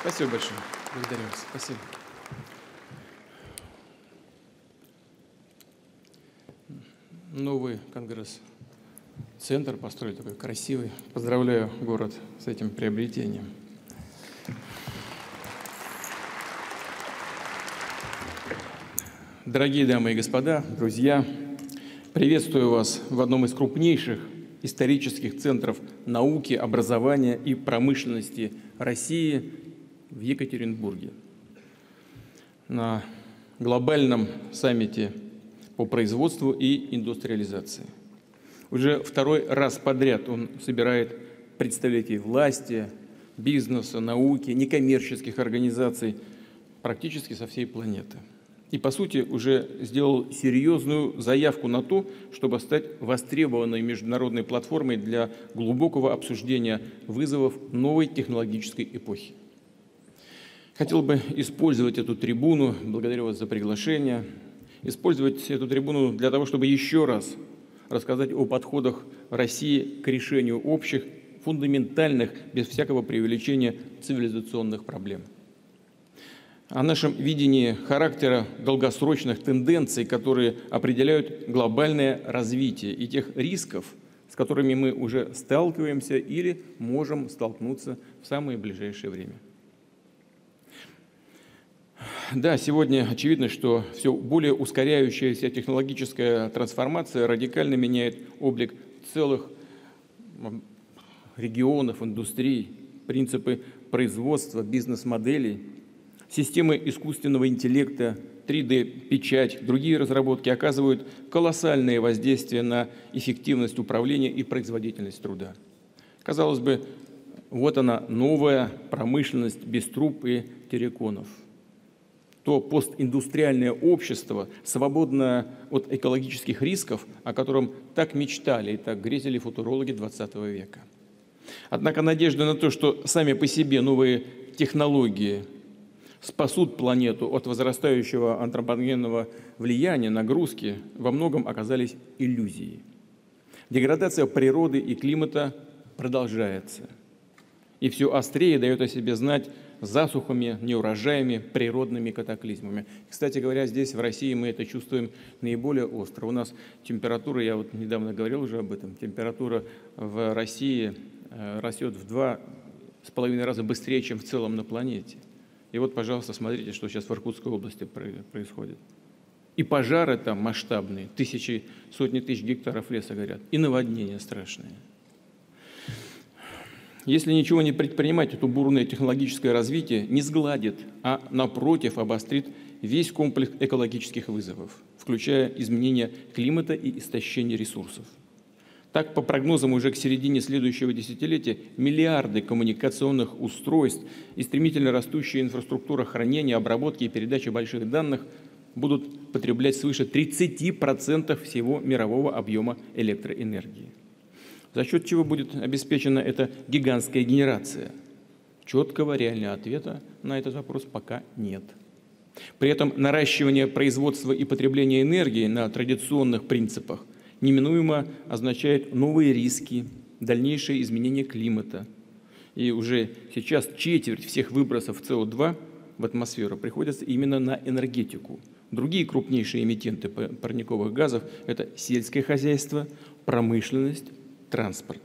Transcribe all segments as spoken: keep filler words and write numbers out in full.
Спасибо большое. Благодарю вас. Спасибо. Новый конгресс-центр построили, такой красивый. Поздравляю город с этим приобретением. Дорогие дамы и господа, друзья, приветствую вас в одном из крупнейших исторических центров науки, образования и промышленности России в Екатеринбурге. На глобальном саммите по производству и индустриализации. Уже второй раз подряд он собирает представителей власти, бизнеса, науки, некоммерческих организаций практически со всей планеты. И, по сути, уже сделал серьезную заявку на то, чтобы стать востребованной международной платформой для глубокого обсуждения вызовов новой технологической эпохи. Хотел бы использовать эту трибуну, благодарю вас за приглашение, использовать эту трибуну для того, чтобы еще раз рассказать о подходах России к решению общих, фундаментальных, без всякого преувеличения цивилизационных проблем. О нашем видении характера долгосрочных тенденций, которые определяют глобальное развитие и тех рисков, с которыми мы уже сталкиваемся или можем столкнуться в самое ближайшее время. Да, сегодня очевидно, что все более ускоряющаяся технологическая трансформация радикально меняет облик целых регионов, индустрий, принципы производства, бизнес-моделей, системы искусственного интеллекта, три дэ-печать, другие разработки оказывают колоссальное воздействие на эффективность управления и производительность труда. Казалось бы, вот она, новая промышленность без труб и терриконов. То постиндустриальное общество, свободное от экологических рисков, о котором так мечтали и так грезили футурологи двадцатого века. Однако надежда на то, что сами по себе новые технологии спасут планету от возрастающего антропогенного влияния, нагрузки, во многом оказались иллюзией. Деградация природы и климата продолжается. И все острее дает о себе знать засухами, неурожаями, природными катаклизмами. Кстати говоря, здесь, в России, мы это чувствуем наиболее остро. У нас температура, я вот недавно говорил уже об этом, температура в России растет в два с половиной раза быстрее, чем в целом на планете. И вот, пожалуйста, смотрите, что сейчас в Иркутской области происходит. И пожары там масштабные, тысячи, сотни тысяч гектаров леса горят, и наводнения страшные. Если ничего не предпринимать, то бурное технологическое развитие не сгладит, а напротив обострит весь комплекс экологических вызовов, включая изменения климата и истощение ресурсов. Так, по прогнозам, уже к середине следующего десятилетия миллиарды коммуникационных устройств и стремительно растущая инфраструктура хранения, обработки и передачи больших данных будут потреблять свыше тридцати процентов всего мирового объема электроэнергии. За счет чего будет обеспечена эта гигантская генерация? Четкого реального ответа на этот вопрос пока нет. При этом наращивание производства и потребления энергии на традиционных принципах неминуемо означает новые риски, дальнейшее изменение климата. И уже сейчас четверть всех выбросов С О два в атмосферу приходится именно на энергетику. Другие крупнейшие эмитенты парниковых газов – это сельское хозяйство, промышленность, транспорт.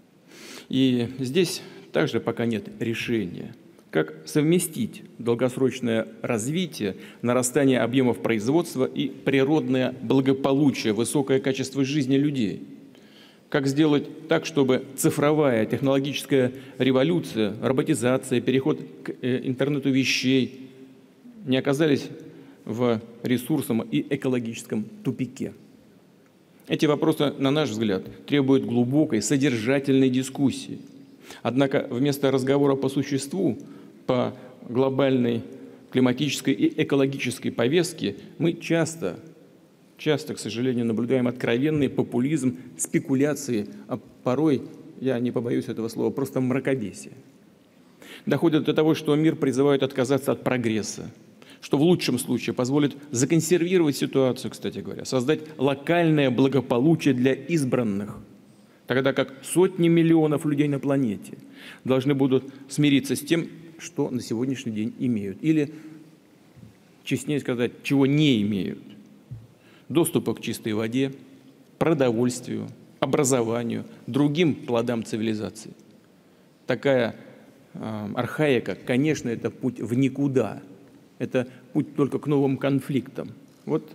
И здесь также пока нет решения, как совместить долгосрочное развитие, нарастание объемов производства и природное благополучие, высокое качество жизни людей. Как сделать так, чтобы цифровая технологическая революция, роботизация, переход к интернету вещей не оказались в ресурсном и экологическом тупике. Эти вопросы, на наш взгляд, требуют глубокой, содержательной дискуссии. Однако вместо разговора по существу, по глобальной климатической и экологической повестке, мы часто, часто, к сожалению, наблюдаем откровенный популизм, спекуляции, а порой, я не побоюсь этого слова, просто мракобесие. Доходит до того, что мир призывает отказаться от прогресса, что в лучшем случае позволит законсервировать ситуацию, кстати говоря, создать локальное благополучие для избранных, тогда как сотни миллионов людей на планете должны будут смириться с тем, что на сегодняшний день имеют. Или, честнее сказать, чего не имеют. Доступа к чистой воде, продовольствию, образованию, другим плодам цивилизации. Такая э, архаика, конечно, это путь в никуда. Это путь только к новым конфликтам. Вот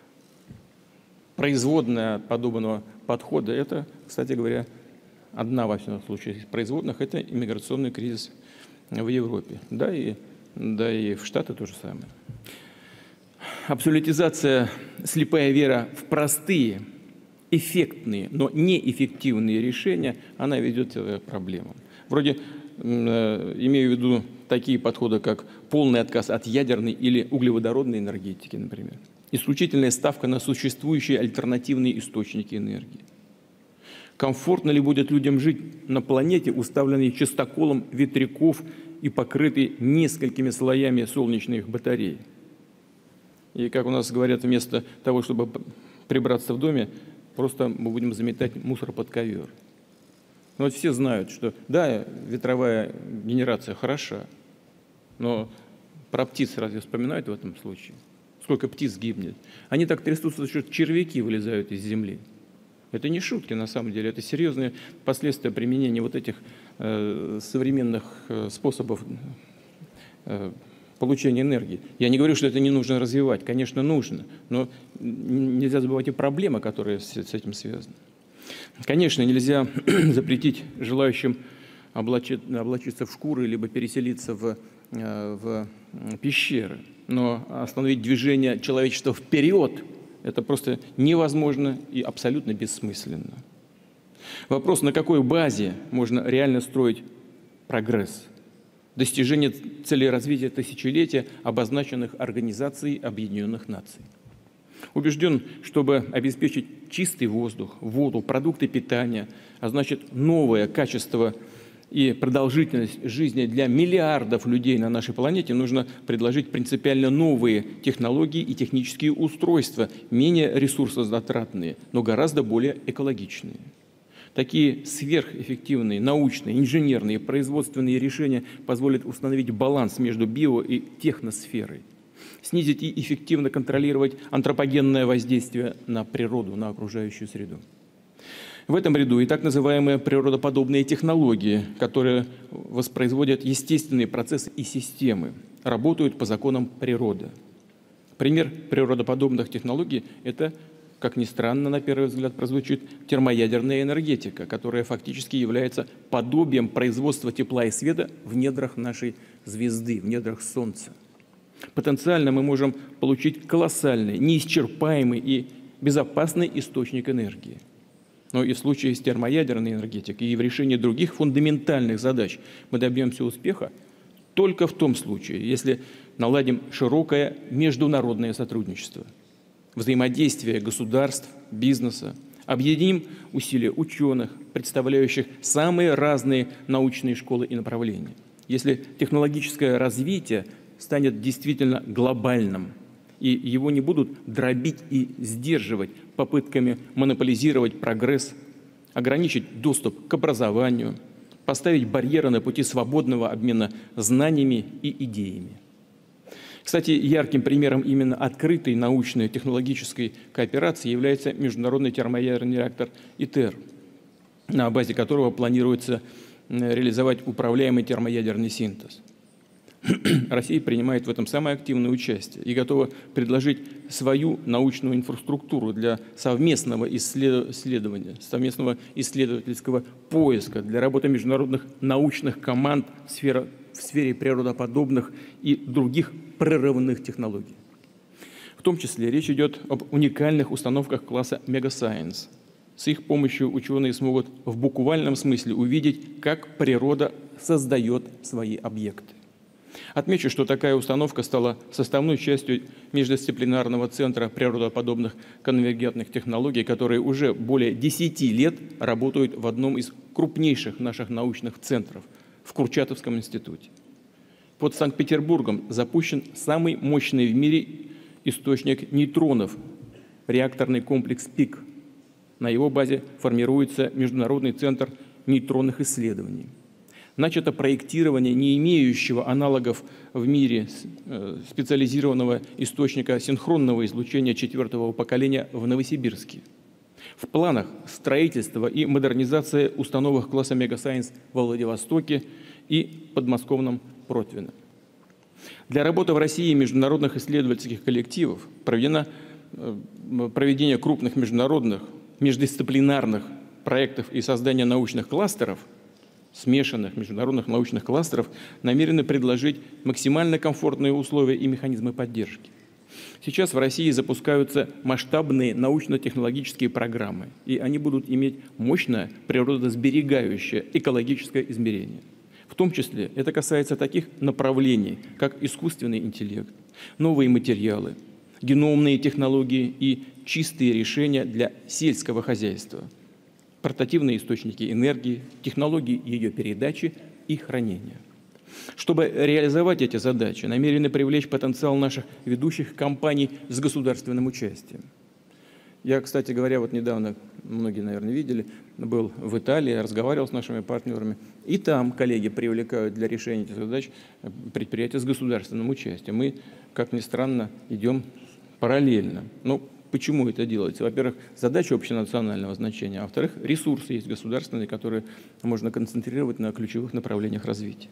производная подобного подхода, это, кстати говоря, одна во всяком случае из производных, это иммиграционный кризис в Европе. Да и, да и в Штаты то же самое. Абсолютизация, слепая вера в простые, эффектные, но неэффективные решения, она ведет к проблемам. Вроде, э, имею в виду такие подходы, как полный отказ от ядерной или углеводородной энергетики, например. Исключительная ставка на существующие альтернативные источники энергии. Комфортно ли будет людям жить на планете, уставленной частоколом ветряков и покрытой несколькими слоями солнечных батарей? И, как у нас говорят, вместо того, чтобы прибраться в доме, просто мы будем заметать мусор под ковер. Но вот все знают, что да, ветровая генерация хороша, но про птиц разве вспоминают в этом случае? Сколько птиц гибнет? Они так трясутся, что червяки вылезают из земли. Это не шутки, на самом деле, это серьезные последствия применения вот этих э, современных э, способов э, получения энергии. Я не говорю, что это не нужно развивать, конечно, нужно, но нельзя забывать и проблемы, которые с, с этим связаны. Конечно, нельзя запретить желающим облачить, облачиться в шкуры либо переселиться в, э, в пещеры, но остановить движение человечества вперед это просто невозможно и абсолютно бессмысленно. Вопрос, на какой базе можно реально строить прогресс? Достижение целей развития тысячелетия, обозначенных Организацией Объединенных Наций. Убежден, чтобы обеспечить чистый воздух, воду, продукты питания, а значит новое качество и продолжительность жизни для миллиардов людей на нашей планете, нужно предложить принципиально новые технологии и технические устройства, менее ресурсозатратные, но гораздо более экологичные. Такие сверхэффективные научные, инженерные, производственные решения позволят установить баланс между био- и техносферой, снизить и эффективно контролировать антропогенное воздействие на природу, на окружающую среду. В этом ряду и так называемые природоподобные технологии, которые воспроизводят естественные процессы и системы, работают по законам природы. Пример природоподобных технологий – это, как ни странно, на первый взгляд прозвучит, термоядерная энергетика, которая фактически является подобием производства тепла и света в недрах нашей звезды, в недрах Солнца. Потенциально мы можем получить колоссальный, неисчерпаемый и безопасный источник энергии. Но и в случае с термоядерной энергетикой и в решении других фундаментальных задач мы добьемся успеха только в том случае, если наладим широкое международное сотрудничество, взаимодействие государств, бизнеса, объединим усилия ученых, представляющих самые разные научные школы и направления. Если технологическое развитие станет действительно глобальным, и его не будут дробить и сдерживать попытками монополизировать прогресс, ограничить доступ к образованию, поставить барьеры на пути свободного обмена знаниями и идеями. Кстати, ярким примером именно открытой научной технологической кооперации является международный термоядерный реактор ИТЕР, на базе которого планируется реализовать управляемый термоядерный синтез. Россия принимает в этом самое активное участие и готова предложить свою научную инфраструктуру для совместного исследования, совместного исследовательского поиска, для работы международных научных команд в сфере, в сфере природоподобных и других прорывных технологий. В том числе речь идет об уникальных установках класса Mega-Science. С их помощью ученые смогут в буквальном смысле увидеть, как природа создает свои объекты. Отмечу, что такая установка стала составной частью междисциплинарного центра природоподобных конвергентных технологий, которые уже более десяти лет работают в одном из крупнейших наших научных центров в Курчатовском институте. Под Санкт-Петербургом запущен самый мощный в мире источник нейтронов – реакторный комплекс ПИК. На его базе формируется Международный центр нейтронных исследований. Начато проектирование не имеющего аналогов в мире специализированного источника синхронного излучения четвертого поколения в Новосибирске. В планах строительство и модернизация установок класса Мегасайенс во Владивостоке и подмосковном Протвино. Для работы в России международных исследовательских коллективов проведено проведение крупных международных, междисциплинарных проектов и создание научных кластеров, смешанных международных научных кластеров, намерены предложить максимально комфортные условия и механизмы поддержки. Сейчас в России запускаются масштабные научно-технологические программы, и они будут иметь мощное природосберегающее экологическое измерение. В том числе это касается таких направлений, как искусственный интеллект, новые материалы, геномные технологии и чистые решения для сельского хозяйства, портативные источники энергии, технологии ее передачи и хранения. Чтобы реализовать эти задачи, намерены привлечь потенциал наших ведущих компаний с государственным участием. Я, кстати говоря, вот недавно, многие, наверное, видели, был в Италии, разговаривал с нашими партнерами, и там коллеги привлекают для решения этих задач предприятия с государственным участием. Мы, как ни странно, идем параллельно. Ну, почему это делается? Во-первых, задача общенационального значения, а во-вторых, ресурсы есть государственные, которые можно концентрировать на ключевых направлениях развития.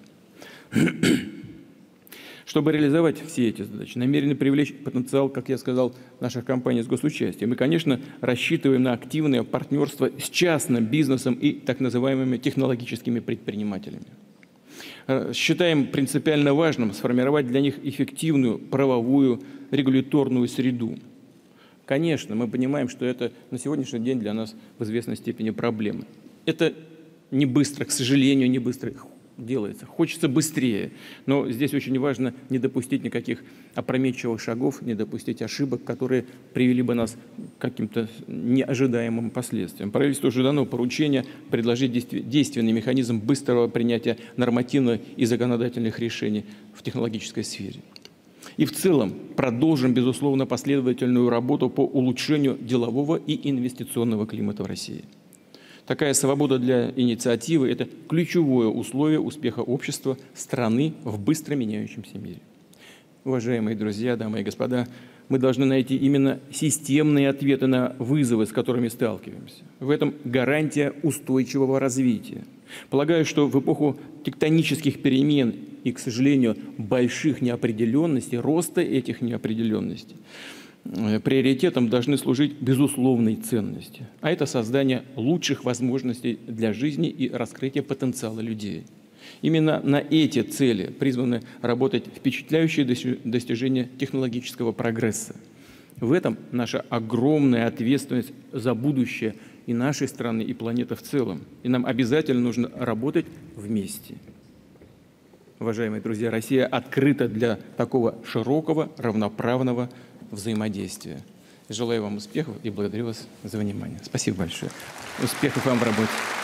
Чтобы реализовать все эти задачи, намерены привлечь потенциал, как я сказал, наших компаний с госучастием. Мы, конечно, рассчитываем на активное партнерство с частным бизнесом и так называемыми технологическими предпринимателями. Считаем принципиально важным сформировать для них эффективную правовую регуляторную среду. Конечно, мы понимаем, что это на сегодняшний день для нас в известной степени проблема. Это не быстро, к сожалению, не быстро делается. Хочется быстрее, но здесь очень важно не допустить никаких опрометчивых шагов, не допустить ошибок, которые привели бы нас к каким-то неожидаемым последствиям. Правительству уже дано поручение предложить действенный механизм быстрого принятия нормативных и законодательных решений в технологической сфере. И в целом продолжим, безусловно, последовательную работу по улучшению делового и инвестиционного климата в России. Такая свобода для инициативы – это ключевое условие успеха общества, страны в быстро меняющемся мире. Уважаемые друзья, дамы и господа, мы должны найти именно системные ответы на вызовы, с которыми сталкиваемся. В этом гарантия устойчивого развития. Полагаю, что в эпоху тектонических перемен и, к сожалению, больших неопределенностей, роста этих неопределенностей, приоритетом должны служить безусловные ценности, а это создание лучших возможностей для жизни и раскрытие потенциала людей. Именно на эти цели призваны работать впечатляющие достижения технологического прогресса. В этом наша огромная ответственность за будущее и нашей страны, и планеты в целом. И нам обязательно нужно работать вместе. Уважаемые друзья, Россия открыта для такого широкого, равноправного взаимодействия. Желаю вам успехов и благодарю вас за внимание. Спасибо большое. Успехов вам в работе.